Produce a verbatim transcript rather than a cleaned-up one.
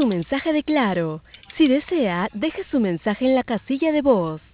su mensaje de Claro. Si desea, deje su mensaje en la casilla de voz.